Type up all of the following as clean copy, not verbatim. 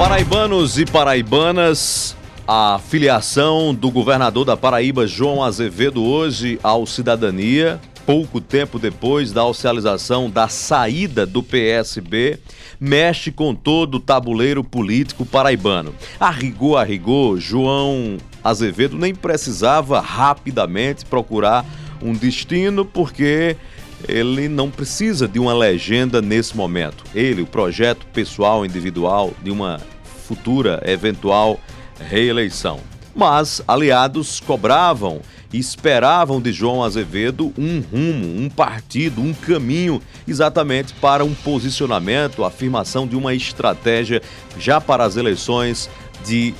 Paraibanos e paraibanas, a filiação do governador da Paraíba, João Azevedo, hoje ao Cidadania, pouco tempo depois da oficialização da saída do PSB, mexe com todo o tabuleiro político paraibano. A rigor, João Azevedo nem precisava rapidamente procurar um destino, porque ele não precisa de uma legenda nesse momento. Ele, o projeto pessoal, individual de uma futura eventual reeleição. Mas aliados cobravam e esperavam de João Azevedo um rumo, um partido, um caminho, exatamente para um posicionamento, a afirmação de uma estratégia já para as eleições de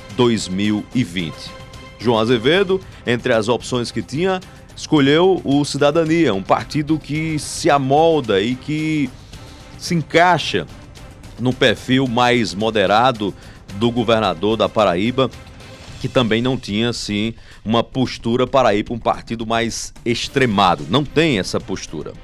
2020. João Azevedo, entre as opções que tinha, escolheu o Cidadania, um partido que se amolda e que se encaixa no perfil mais moderado do governador da Paraíba, que também não tinha, assim, uma postura para ir para um partido mais extremado. Não tem essa postura.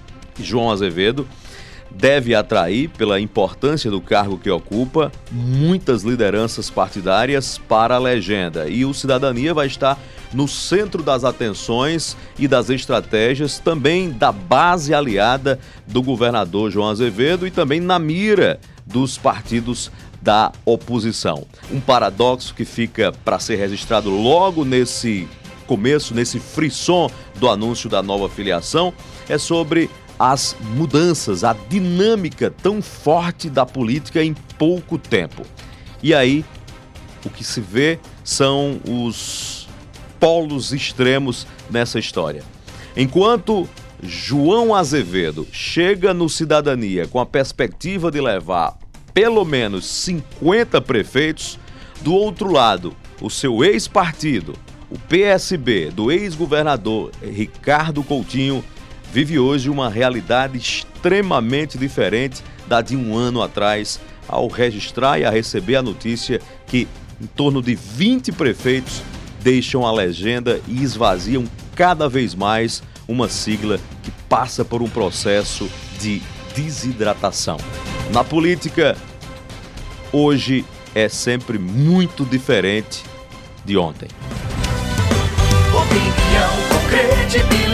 João Azevedo deve atrair, pela importância do cargo que ocupa, muitas lideranças partidárias para a legenda. E o Cidadania vai estar no centro das atenções e das estratégias, também da base aliada do governador João Azevedo e também na mira dos partidos da oposição. Um paradoxo que fica para ser registrado logo nesse começo, nesse frisson do anúncio da nova filiação, é sobre as mudanças, a dinâmica tão forte da política em pouco tempo. E aí, o que se vê são os polos extremos nessa história. Enquanto João Azevedo chega no Cidadania com a perspectiva de levar pelo menos 50 prefeitos, do outro lado, o seu ex-partido, o PSB, do ex-governador Ricardo Coutinho, vive hoje uma realidade extremamente diferente da de um ano atrás, ao registrar e a receber a notícia que em torno de 20 prefeitos deixam a legenda e esvaziam cada vez mais uma sigla que passa por um processo de desidratação. Na política, hoje é sempre muito diferente de ontem. Opinião com credibilidade.